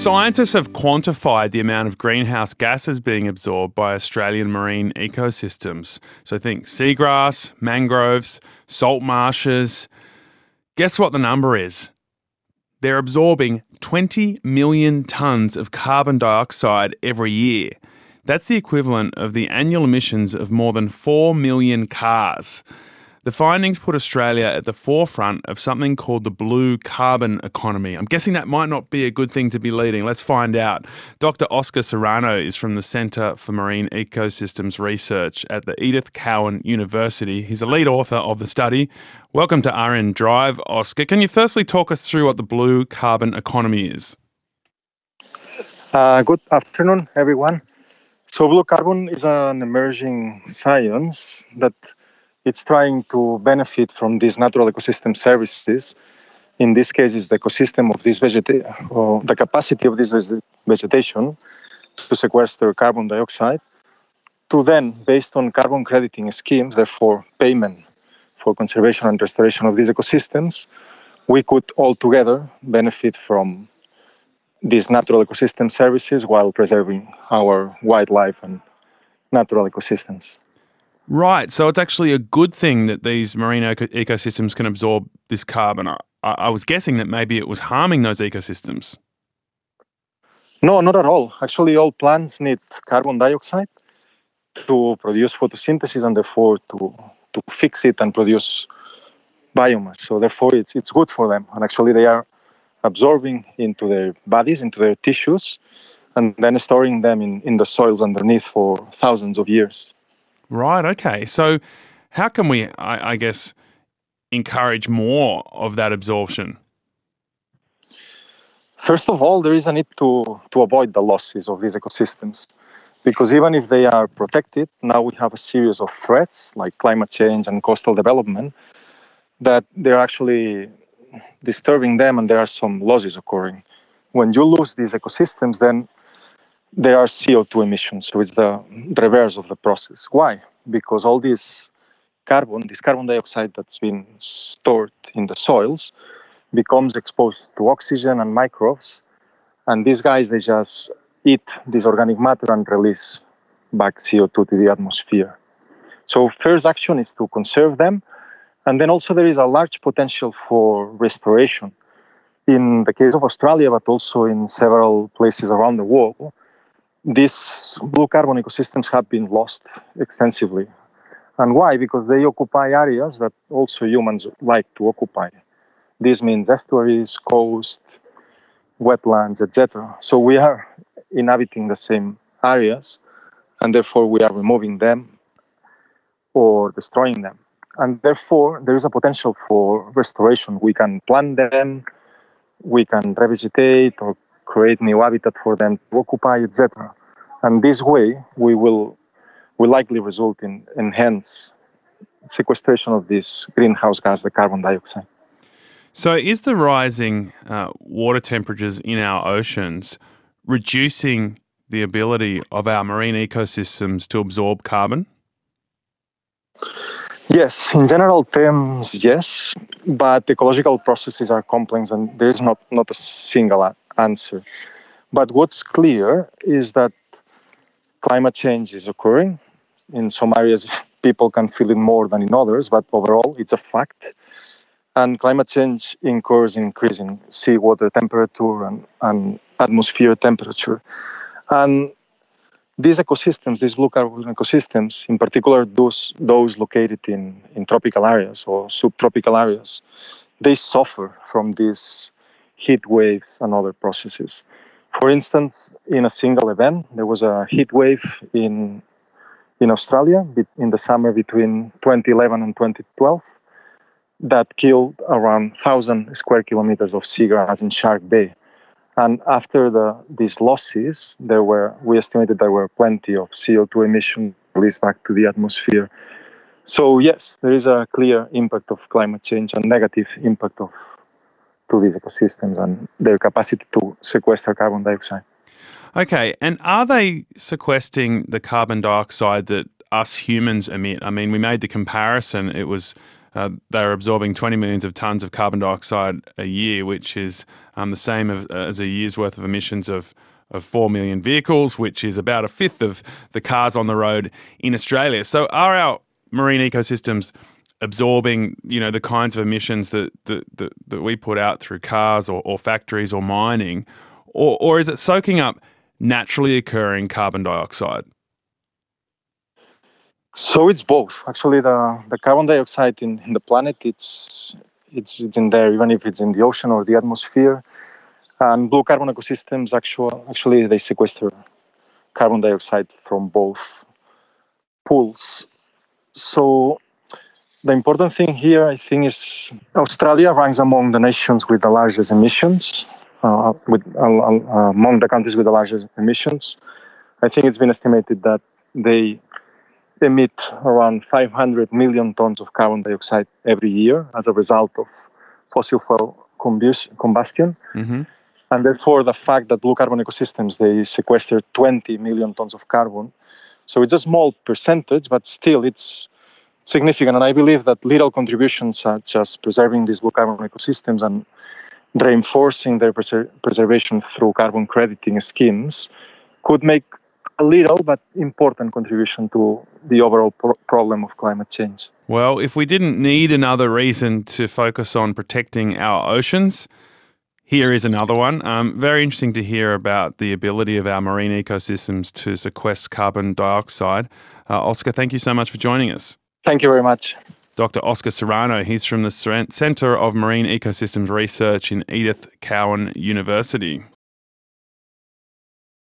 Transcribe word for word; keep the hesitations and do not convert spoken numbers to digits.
Scientists have quantified the amount of greenhouse gases being absorbed by Australian marine ecosystems. So think seagrass, mangroves, salt marshes. Guess what the number is? They're absorbing twenty million tonnes of carbon dioxide every year. That's the equivalent of the annual emissions of more than four million cars. The findings put Australia at the forefront of something called the blue carbon economy. I'm guessing that might not be a good thing to be leading. Let's find out. Doctor Oscar Serrano is from the Centre for Marine Ecosystems Research at the Edith Cowan University. He's a lead author of the study. Welcome to R N Drive, Oscar. Can you firstly talk us through what the blue carbon economy is? Uh, good afternoon, everyone. So blue carbon is an emerging science that it's trying to benefit from these natural ecosystem services. In this case, it's the ecosystem of this vegetation, or the capacity of this vegetation to sequester carbon dioxide, to then, based on carbon crediting schemes, therefore payment for conservation and restoration of these ecosystems, we could all together benefit from these natural ecosystem services while preserving our wildlife and natural ecosystems. Right, so it's actually a good thing that these marine eco- ecosystems can absorb this carbon. I, I was guessing that maybe it was harming those ecosystems. No, not at all. Actually, all plants need carbon dioxide to produce photosynthesis and therefore to, to fix it and produce biomass. So therefore, it's, it's good for them. And actually, they are absorbing into their bodies, into their tissues, and then storing them in, in the soils underneath for thousands of years. Right, okay. So how can we, I, I guess, encourage more of that absorption? First of all, there is a need to, to avoid the losses of these ecosystems, because even if they are protected, now we have a series of threats like climate change and coastal development that they're actually disturbing them, and there are some losses occurring. When you lose these ecosystems, then there are C O two emissions, so it's the reverse of the process. Why? Because all this carbon, this carbon dioxide that's been stored in the soils, becomes exposed to oxygen and microbes, and these guys, they just eat this organic matter and release back C O two to the atmosphere. So first action is to conserve them, and then also there is a large potential for restoration. In the case of Australia, but also in several places around the world, these blue carbon ecosystems have been lost extensively. And why? Because they occupy areas that also humans like to occupy. This means estuaries, coast, wetlands, et cetera. So we are inhabiting the same areas, and therefore we are removing them or destroying them. And therefore, there is a potential for restoration. We can plant them, we can revegetate or create new habitat for them to occupy, et cetera. And this way, we will will likely result in enhanced sequestration of this greenhouse gas, the carbon dioxide. So is the rising uh, water temperatures in our oceans reducing the ability of our marine ecosystems to absorb carbon? Yes, in general terms, yes, but ecological processes are complex and there is not, not a single answer. But what's clear is that climate change is occurring. In some areas, people can feel it more than in others, but overall, it's a fact. And climate change incurs increasing seawater temperature and, and atmosphere temperature. And these ecosystems, these blue carbon ecosystems, in particular those, those located in, in tropical areas or subtropical areas, they suffer from these heat waves and other processes. For instance, in a single event, there was a heat wave in, in Australia in the summer between twenty eleven and twenty twelve that killed around one thousand square kilometers of seagrass in Shark Bay. And after the, these losses, there were we estimated there were plenty of C O two emissions released back to the atmosphere. So yes, there is a clear impact of climate change and negative impact of to these ecosystems and their capacity to sequester carbon dioxide. Okay, and are they sequestering the carbon dioxide that us humans emit? I mean, we made the comparison. It was uh, they're absorbing twenty millions of tonnes of carbon dioxide a year, which is um, the same as, as a year's worth of emissions of of four million vehicles, which is about a fifth of the cars on the road in Australia. So are our marine ecosystems absorbing, you know, the kinds of emissions that that, that, that we put out through cars or, or factories or mining, or, or is it soaking up naturally occurring carbon dioxide? So it's both. Actually, the, the carbon dioxide in, in the planet, it's, it's it's in there, even if it's in the ocean or the atmosphere. And blue carbon ecosystems, actually, actually they sequester carbon dioxide from both pools. So the important thing here, I think, is Australia ranks among the nations with the largest emissions, uh, with uh, uh, among the countries with the largest emissions. I think it's been estimated that they emit around five hundred million tons of carbon dioxide every year as a result of fossil fuel combustion. Mm-hmm. And therefore, the fact that blue carbon ecosystems, they sequester twenty million tons of carbon. So it's a small percentage, but still it's significant. And I believe that little contributions such as preserving these blue carbon ecosystems and reinforcing their preser- preservation through carbon crediting schemes could make a little but important contribution to the overall pro- problem of climate change. Well, if we didn't need another reason to focus on protecting our oceans, here is another one. Um, very interesting to hear about the ability of our marine ecosystems to sequester carbon dioxide. Uh, Oscar, thank you so much for joining us. Thank you very much. Doctor Oscar Serrano, he's from the Centre of Marine Ecosystems Research in Edith Cowan University.